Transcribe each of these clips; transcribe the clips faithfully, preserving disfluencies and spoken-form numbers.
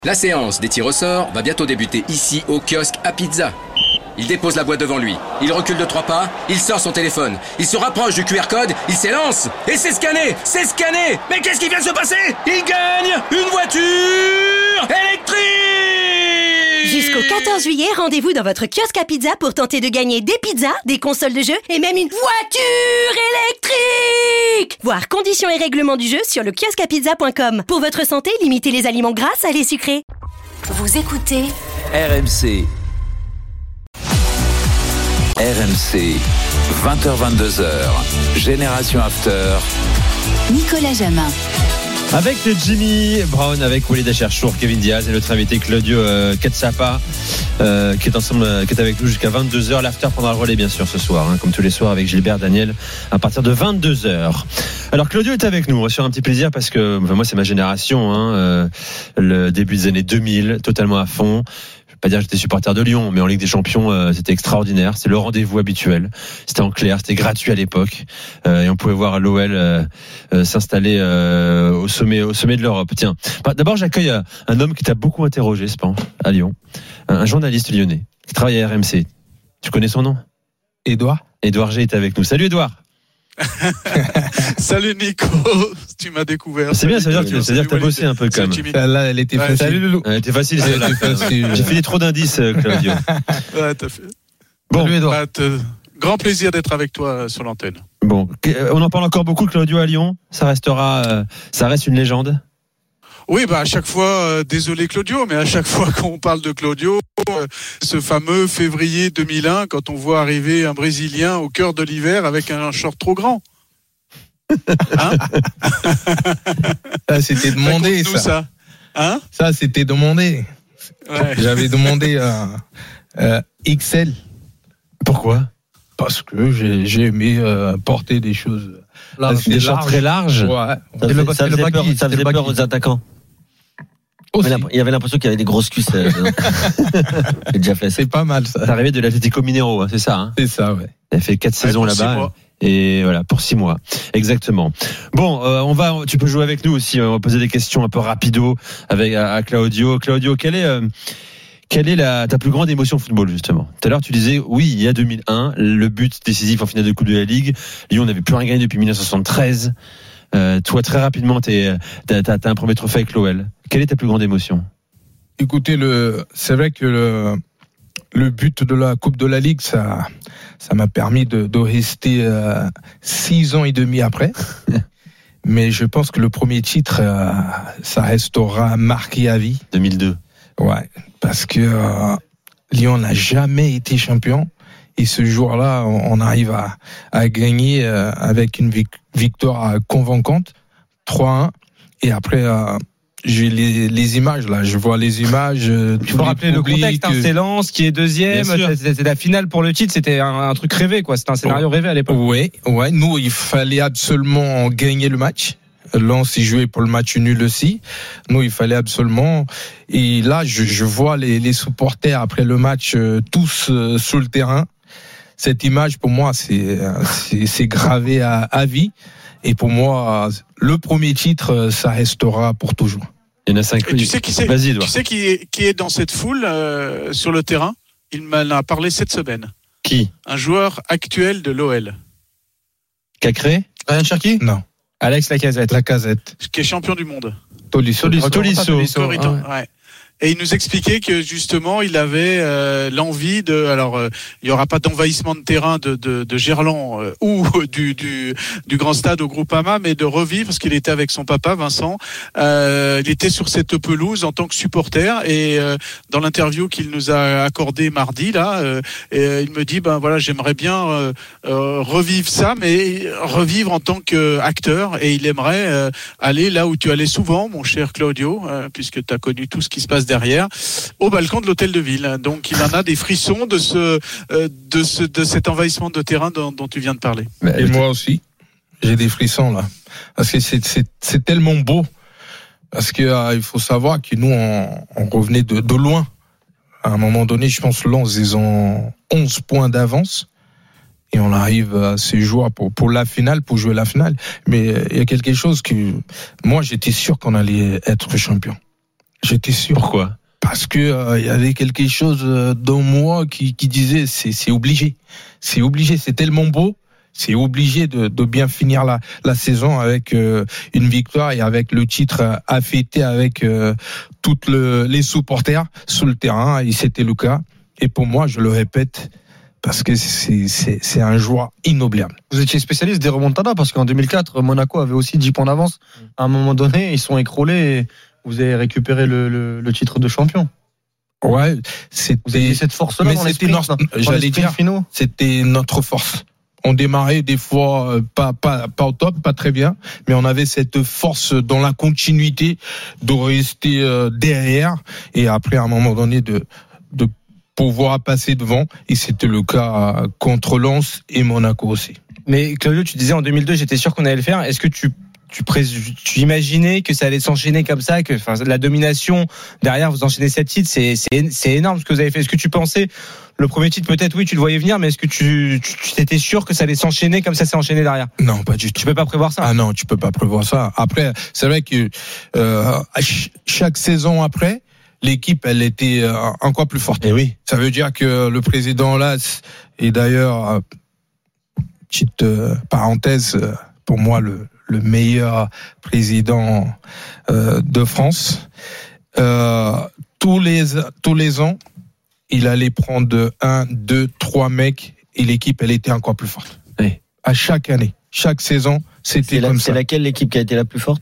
La séance des tirs au sort va bientôt débuter ici au kiosque à pizza. Il dépose la boîte devant lui, il recule de trois pas, il sort son téléphone, il se rapproche du Q R code, il s'élance et c'est scanné, c'est scanné. Mais qu'est-ce qui vient de se passer? Il gagne une voiture électrique! Jusqu'au quatorze juillet, rendez-vous dans votre kiosque à pizza pour tenter de gagner des pizzas, des consoles de jeu et même une voiture électrique! Voir conditions et règlements du jeu sur le kiosque à pizza point com. Pour votre santé, limitez les aliments gras, salés, sucrés. Vous écoutez R M C. R M C, vingt heures vingt-deux heures, Génération After. Nicolas Jamin. Avec Jimmy Brown, avec Walid Acharchour, Kevin Diaz et notre invité Claudio euh, Katsapa, euh, qui est ensemble, euh, qui est avec nous jusqu'à vingt-deux heures. L'after prendra le relais bien sûr ce soir, hein, comme tous les soirs avec Gilbert Daniel à partir de vingt-deux heures. Alors Claudio est avec nous, on va se faire un petit plaisir parce que enfin, moi c'est ma génération, hein, euh, le début des années deux mille, totalement à fond. Pas dire que j'étais supporter de Lyon, mais en Ligue des Champions, euh, c'était extraordinaire. C'était le rendez-vous habituel. C'était en clair, c'était gratuit à l'époque, euh, et on pouvait voir l'O L euh, euh, s'installer euh, au sommet, au sommet de l'Europe. Tiens, bah, d'abord j'accueille un, un homme qui t'a beaucoup interrogé, je pense, à Lyon, un, un journaliste lyonnais qui travaille à R M C. Tu connais son nom? Édouard. Édouard G est avec nous. Salut Édouard. Salut Nico, tu m'as découvert. C'est bien, ça veut dire que tu as bossé un peu quand même. Celle-là, elle était ouais, facile. Salut Loulou. Elle était facile, celle-là. J'ai fait trop d'indices, Claudio. Ouais, t'as fait. Bon, Salut Édouard. Bah, te... Grand plaisir d'être avec toi sur l'antenne. Bon, on en parle encore beaucoup, Claudio à Lyon. Ça restera, euh, ça reste une légende. Oui, bah à chaque fois, euh, désolé Claudio, mais à chaque fois qu'on parle de Claudio, euh, ce fameux février deux mille un, quand on voit arriver un Brésilien au cœur de l'hiver avec un short trop grand. Hein? Ça, c'était demandé, ça. ça. Hein? Ça, c'était demandé. Ouais. J'avais demandé euh, euh, X L. Pourquoi? Parce que j'ai, j'ai aimé euh, porter des choses. Là, des shorts très larges. Ouais. Ça faisait, le, ça faisait peur, ça faisait peur aux attaquants. Aussi. Il y avait l'impression qu'il y avait des grosses cuisses. Euh, J'ai déjà fait ça. C'est pas mal, ça. C'est arrivé de l'Atlético Mineiro, hein, c'est ça, hein? C'est ça, ouais. Il a fait quatre ouais, saisons là-bas. Et voilà, pour six mois. Exactement. Bon, euh, on va, tu peux jouer avec nous aussi. On va poser des questions un peu rapido avec, à, à Claudio. Claudio, quelle est, euh, quelle est la, ta plus grande émotion au football, justement? Tout à l'heure, tu disais, oui, il y a deux mille un, le but décisif en finale de Coupe de la Ligue. Lyon n'avait plus rien gagné depuis dix-neuf cent soixante-treize. Euh, toi, très rapidement, t'es, t'as, t'as, t'as un premier trophée avec l'O L. Quelle est ta plus grande émotion? Écoutez, le, c'est vrai que le, le but de la Coupe de la Ligue, ça, ça m'a permis de, de rester euh, six ans et demi après. Mais je pense que le premier titre, euh, ça restera marqué à vie. deux mille deux. Ouais, parce que euh, Lyon n'a jamais été champion. Et ce jour-là, on, on arrive à, à gagner euh, avec une vic- victoire convaincante, trois un. Et après... Euh, j'ai les, les images là, je vois les images. Il faut rappeler le contexte, hein, c'est Lens qui est deuxième, c'était la finale pour le titre, c'était un, un truc rêvé quoi, c'était un scénario rêvé à l'époque. Oui, ouais, nous il fallait absolument gagner le match. Lens y jouait pour le match nul aussi. Nous il fallait absolument. Et là je, je vois les, les supporters après le match euh, tous euh, sur le terrain. Cette image pour moi c'est c'est, c'est gravé à, à vie. Et pour moi, le premier titre, ça restera pour toujours. Il y en a cinq. Et tu sais qui c'est, Vas-y, tu sais qui est, qui est dans cette foule euh, sur le terrain? Il m'en a parlé cette semaine. Qui? Un joueur actuel de l'O L. Cacré? Ryan Cherki? Non. Alex Lacazette. Lacazette. Qui est champion du monde. Tolisso. Tolisso. Tolisso. Tolisso. Ouais. Et il nous expliquait que justement il avait euh, l'envie de, alors euh, il y aura pas d'envahissement de terrain de de, de Gerland euh, ou du du du grand stade au Groupama, mais de revivre parce qu'il était avec son papa Vincent. Euh, il était sur cette pelouse en tant que supporter et euh, dans l'interview qu'il nous a accordé mardi là, euh, et, euh, il me dit ben voilà j'aimerais bien euh, euh, revivre ça, mais revivre en tant qu'acteur et il aimerait euh, aller là où tu allais souvent, mon cher Claudio, euh, puisque tu as connu tout ce qui se passe derrière, au balcon de l'hôtel de ville. Donc il en a des frissons de ce, euh, de ce, de cet envahissement de terrain dont, dont tu viens de parler. Et moi aussi, j'ai des frissons là, parce que c'est, c'est, c'est tellement beau. Parce que euh, il faut savoir que nous on, on revenait de, de loin. À un moment donné, je pense Lens ils ont onze points d'avance. Et on arrive à ces jours pour, pour la finale, pour jouer la finale. Mais il y a quelque chose que moi j'étais sûr qu'on allait être champion. J'étais sûr. Pourquoi ? Parce que il euh, y avait quelque chose dans moi qui, qui disait c'est, c'est obligé, c'est obligé, c'est tellement beau, c'est obligé de, de bien finir la, la saison avec euh, une victoire et avec le titre à fêter avec euh, toutes le, les supporters sur le terrain, et c'était le cas. Et pour moi, je le répète, parce que c'est, c'est, c'est un joueur inoubliable. Vous étiez spécialiste des remontadas, parce qu'en deux mille quatre, Monaco avait aussi dix points d'avance. À un moment donné, ils sont écroulés et vous avez récupéré le, le, le titre de champion. Ouais, c'était vous avez cette force-là mais dans c'était les notre, sprints, dans j'allais les dire, finaux. C'était notre force. On démarrait des fois pas pas pas au top, pas très bien, mais on avait cette force dans la continuité de rester derrière et après à un moment donné de de pouvoir passer devant, et c'était le cas contre Lens et Monaco aussi. Mais Claudio, tu disais en deux mille deux, j'étais sûr qu'on allait le faire. Est-ce que tu Tu, pré- tu imaginais que ça allait s'enchaîner comme ça, que enfin, la domination derrière, vous enchaînez sept titres, c'est, c'est, c'est énorme ce que vous avez fait. Est-ce que tu pensais, le premier titre peut-être, oui, tu le voyais venir, mais est-ce que tu, tu, tu étais sûr que ça allait s'enchaîner comme ça s'est enchaîné derrière ? Non, pas du tout. Tu peux pas prévoir ça ? Ah non, tu peux pas prévoir ça. Après, c'est vrai que euh, chaque saison après, l'équipe, elle était euh, encore plus forte. Et oui. Ça veut dire que le président là, et d'ailleurs, euh, petite euh, parenthèse, euh, pour moi, le le meilleur président euh, de France. Euh, tous les tous les ans, il allait prendre un, deux, trois mecs et l'équipe, elle était encore plus forte. Oui. À chaque année, chaque saison, c'était c'est comme la, ça. C'est laquelle l'équipe qui a été la plus forte ?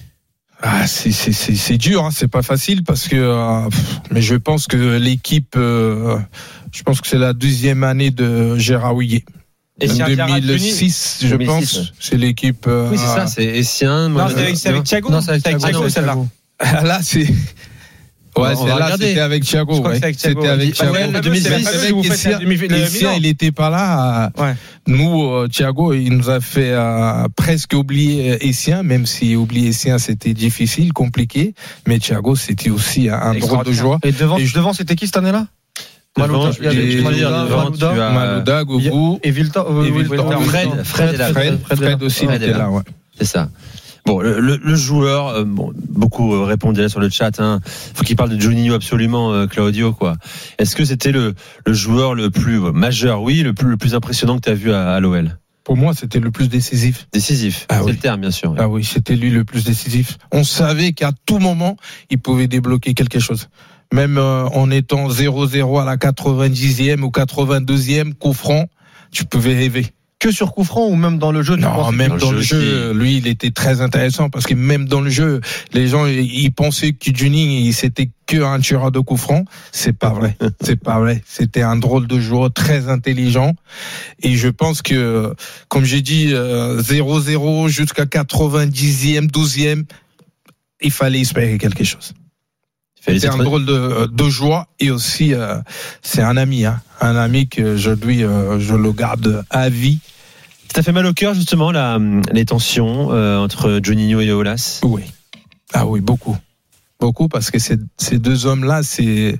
Ah, c'est c'est c'est c'est dur, hein, c'est pas facile parce que. Euh, mais je pense que l'équipe, euh, je pense que c'est la deuxième année de Gérard Houllier. Et deux mille six, je deux mille six, pense, ouais. c'est l'équipe. Euh, Oui, c'est ça, c'est Essien. Non, c'est avec, c'est avec Thiago. Non, c'est avec Thiago, Thiago, celle-là. Là, c'est. Ouais, On va c'est là, regarder. c'était avec Thiago. Je crois que ouais. c'est avec Thiago. C'était avec Thiago. Ouais, deux mille c'est la six, fameuse c'est où vous vrai faites la qu'Essien- demi- le Essien, Milan. il était pas là. euh, Ouais. Nous, euh, Thiago, il nous a fait euh, presque oublier Essien, même si oublier Essien, c'était difficile, compliqué. Mais Thiago, c'était aussi un drôle de joueur. Et devant, Et je- devant c'était qui cette année-là ? Devant, Malouda, il y avait et- Malouda, devant, Malouda, tu as- Malouda, Gougou, et Vilta, euh, et Wilton, Wilton. Wilton. Fred, Fred est là. Fred, Fred Fred est aussi, il Fred est était là. là, ouais. C'est ça. Bon, le, le, le joueur, euh, bon, beaucoup euh, répondaient là sur le chat. Hein. Faut qu'il parle de Juninho absolument, euh, Claudio, quoi. Est-ce que c'était le, le joueur le plus euh, majeur, oui, le plus, le plus impressionnant que tu as vu à, à l'O L ? Pour moi, c'était le plus décisif. Décisif, Ah c'est oui. le terme, bien sûr. Ah oui, c'était lui le plus décisif. On savait qu'à tout moment, il pouvait débloquer quelque chose. Même euh, en étant zéro zéro à la quatre-vingt-dixième ou quatre-vingt-deuxième coup franc, tu pouvais rêver. Que sur coup franc ou même dans le jeu tu Non, penses- même dans dans le le jeu jeu, lui, il était très intéressant parce que même dans le jeu, les gens, ils pensaient que Juninho, c'était que un tireur de coup franc. C'est pas vrai. C'est pas vrai. C'était un drôle de joueur, très intelligent. Et je pense que, comme j'ai dit, euh, zéro zéro jusqu'à quatre-vingt-dixième, douzième, il fallait espérer quelque chose. C'est un drôle de, de joie et aussi, euh, c'est un ami, hein, un ami que je lui, euh, je le garde à vie. Ça fait mal au cœur, justement, la, les tensions euh, entre Juninho et Aulas. Oui. Ah oui, beaucoup. Beaucoup, parce que ces, ces deux hommes-là, c'est,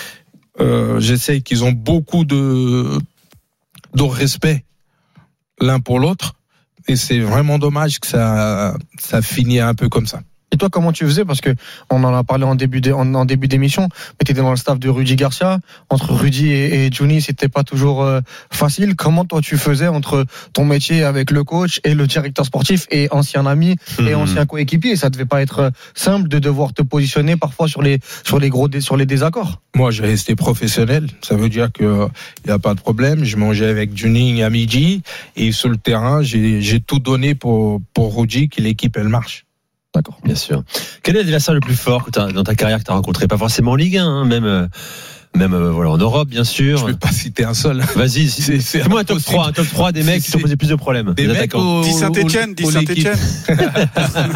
euh, j'essaie qu'ils ont beaucoup de, de respect l'un pour l'autre. Et c'est vraiment dommage que ça, ça finisse un peu comme ça. Et toi, comment tu faisais ? Parce que on en a parlé en début de, en, en début d'émission. Mais t'étais dans le staff de Rudy Garcia. Entre Rudy et, et Juni, c'était pas toujours euh, facile. Comment toi tu faisais entre ton métier avec le coach et le directeur sportif et ancien ami et Mmh. ancien coéquipier ? Ça devait pas être simple de devoir te positionner parfois sur les sur les gros dé, sur les désaccords. Moi, j'ai resté professionnel. Ça veut dire que il y a pas de problème. Je mangeais avec Juni à midi et sur le terrain, j'ai, j'ai tout donné pour pour Rudy que l'équipe elle marche. D'accord, bien sûr. Quel est l'adversaire le plus fort que t'as, dans ta carrière que tu as rencontré ? Pas forcément en Ligue un, hein, même, euh, même euh, voilà, en Europe, bien sûr. Je ne vais pas citer un seul. Vas-y, C'est- c'est fais-moi un top impossible. trois, un top trois des mecs qui C'est- t'ont posé plus de problèmes. Des mecs attaquants. au, Dis Saint-Etienne, au- dis au- l'équipe. Saint-Etienne.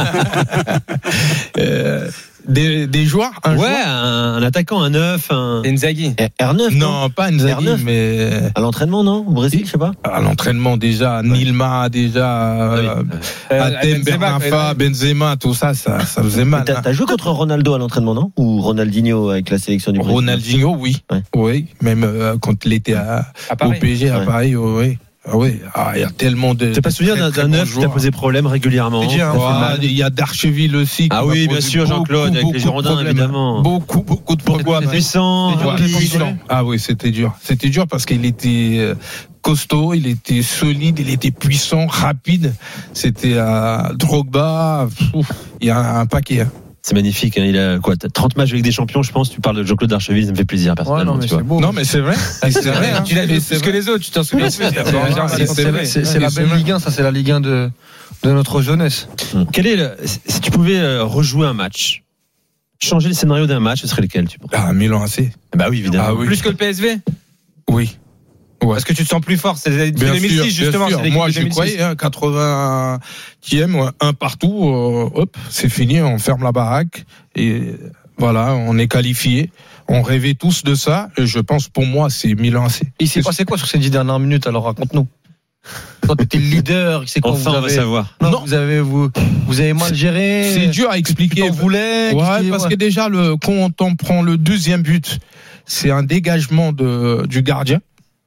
euh, des, des joueurs, un Ouais, joueur un, un attaquant, un neuf, un. Inzaghi. R neuf, non, Non, pas Nzaghi, R neuf. mais À l'entraînement, non ? Au Brésil, je sais pas. à l'entraînement déjà, Nilma déjà, Ah oui. euh, Euh, Atem, Benzema, Bernarfa, Benzema, tout ça, ça, ça faisait mal. T'as, hein. t'as joué contre Ronaldo à l'entraînement, non ? Ou Ronaldinho avec la sélection du Brésil ? Ronaldinho, oui, Ouais. oui, même euh, quand il était à, À au Paris. P S G à Ouais. Paris, oui. Ah oui, ah, il y a tellement de. T'as pas souvenir d'un, d'un neuf qui t'a posé problème régulièrement? Il y a Darcheville aussi. Ah oui, bien sûr, Jean-Claude, avec les Girondins, évidemment. Beaucoup, beaucoup de problèmes. Pourquoi? Puissant. Puissant. Ah oui, c'était dur. C'était dur parce qu'il était costaud, il était solide, il était puissant, rapide. C'était à Drogba. Il y a un paquet. C'est magnifique, hein. Il a quoi, trente matchs avec des champions, je pense. Tu parles de Jean-Claude Darcheville, ça me fait plaisir personnellement. Ouais, non, mais tu c'est vois. beau. Non, mais c'est vrai. C'est vrai. Hein. Tu l'as vu plus que les autres, tu t'en souviens? C'est, c'est, c'est, c'est la belle Ligue un, ça c'est la Ligue un de, de notre jeunesse. Quel est le, si tu pouvais rejouer un match, changer le scénario d'un match, ce serait lequel, tu penses? Ah, Milan A C. Bah oui, évidemment. Ah, oui. Plus que le P S V? Oui. Ouais. Parce que tu te sens plus fort, c'est bien deux mille six sûr, justement. Bien sûr. C'est Moi, j'y croyais, hein, quatre-vingtième, ouais, un partout, euh, hop, c'est fini, on ferme la baraque et voilà, on est qualifié. On rêvait tous de ça et je pense pour moi, c'est Milan A C. Il s'est passé quoi sur ces dix dernières minutes? Alors raconte-nous. Toi, tu étais le leader, c'est quoi? Enfin, vous on va avez... savoir. Non, Non. vous avez vous, vous avez mal géré. C'est dur à expliquer. On voulait. Ouais, parce que déjà, le, quand on prend le deuxième but, c'est un dégagement de, du gardien.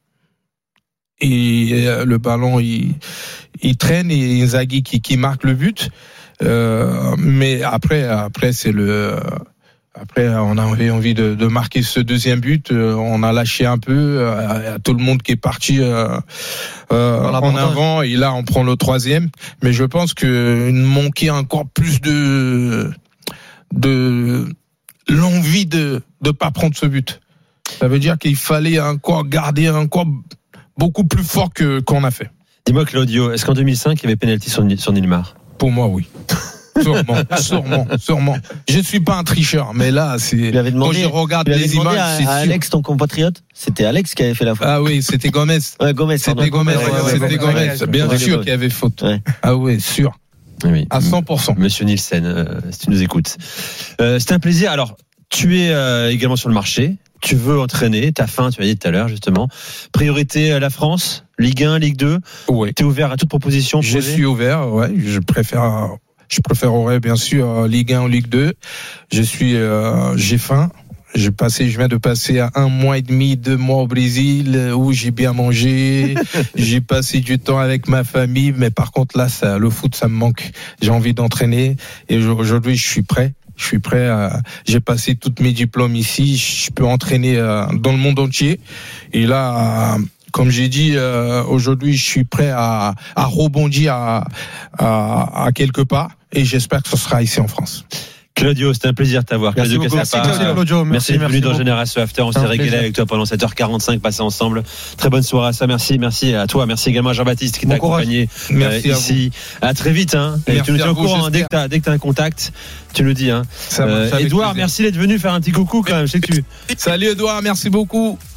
Et le ballon, il, il traîne et Inzaghi qui, qui marque le but. Euh, mais après, après c'est le. Après, on avait envie de, de marquer ce deuxième but. On a lâché un peu. Il y a tout le monde qui est parti euh, euh, en avant. Et là, on prend le troisième. Mais je pense qu'il manquait encore plus de de l'envie de de pas prendre ce but. Ça veut dire qu'il fallait encore garder encore beaucoup plus fort que qu'on a fait. Dis-moi, Claudio, est-ce qu'en deux mille cinq, il y avait pénalty sur, sur Neymar? Pour moi, oui. Sûrement, sûrement, sûrement. Je suis pas un tricheur, mais là, c'est. Il avait demandé, quand je regarde il avait les demandé images, à, c'est à sûr. Alex, ton compatriote. C'était Alex qui avait fait la faute. Ah oui, c'était Gomez. Ouais, Gomez. C'était Gomez. Ouais, ouais, ouais, c'était ouais, Gomez. ouais, Bien ouais, sûr ouais. qu'il y avait faute. Ouais. Ah oui, sûr. Oui. À cent pour cent. Monsieur Nielsen, euh, si tu nous écoutes. Euh, c'est un plaisir. Alors, tu es euh, également sur le marché. Tu veux entraîner. T'as faim, tu m'as dit tout à l'heure, justement. Priorité à la France, Ligue un, Ligue deux. Oui. T'es ouvert à toute proposition? Je suis ouvert, ouais. Je préfère. Je préférerais bien sûr Ligue un ou Ligue deux. Je suis, euh, j'ai faim. J'ai passé, je viens de passer à un mois et demi, deux mois au Brésil où j'ai bien mangé. J'ai passé du temps avec ma famille, mais par contre là, ça, le foot, ça me manque. J'ai envie d'entraîner et aujourd'hui, je suis prêt. Je suis prêt. À, j'ai passé tous mes diplômes ici. Je peux entraîner euh, dans le monde entier. Et là. Euh, Comme j'ai dit, euh, aujourd'hui, je suis prêt à, à rebondir à, à, à quelque part et j'espère que ce sera ici en France. Claudio, c'était un plaisir de t'avoir. Merci Claudio beaucoup. Cassapa. Merci, Claudio. Merci d'être venu dans Génération After. On s'est régalé avec toi pendant sept heures quarante-cinq passées ensemble. Très bonne soirée à ça. Merci, merci à toi. Merci également à Jean-Baptiste qui t'a accompagné euh, ici. À, à très vite. Hein. Et tu nous tiens au courant. Hein, dès que t'as, dès que t'as un contact, tu nous dis. Hein. Euh, Edouard, merci d'être venu faire un petit coucou quand même. Je sais que tu. Salut Edouard, merci beaucoup.